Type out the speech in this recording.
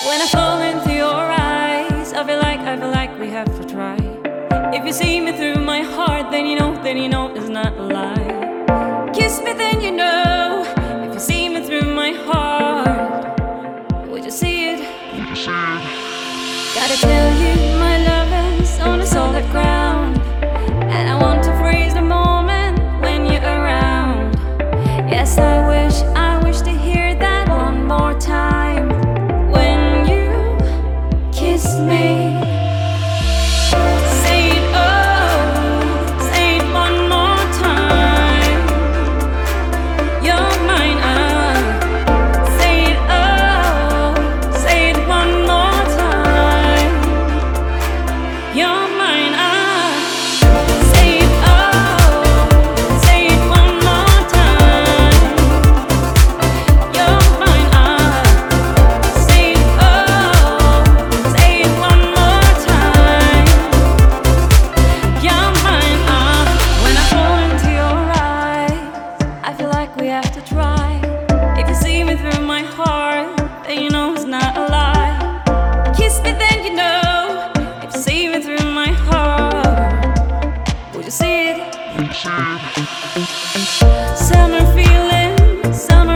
When I fall into your eyes, I feel like we have to try. If you see me through my heart, then you know it's not a lie. Kiss me, then you know. If you see me through my heart, would you see it? Gotta tell you, my love is on a solid ground, and I want to freeze the moment when you're around. Yes, I wish to hear that one more time when you kiss me. Say it, oh, say it one more time. You're mine, say it, oh, say it one more time. You're mine, say it, oh, say it one more time. You're mine, say it, oh, say it one more time. You're mine, when I fall into your eyes, I feel like we have to try. If you see me through my heart, then you know it's not a lie. Kiss me, then you know. If you see me through my heart, would you see it? Summer feeling, summer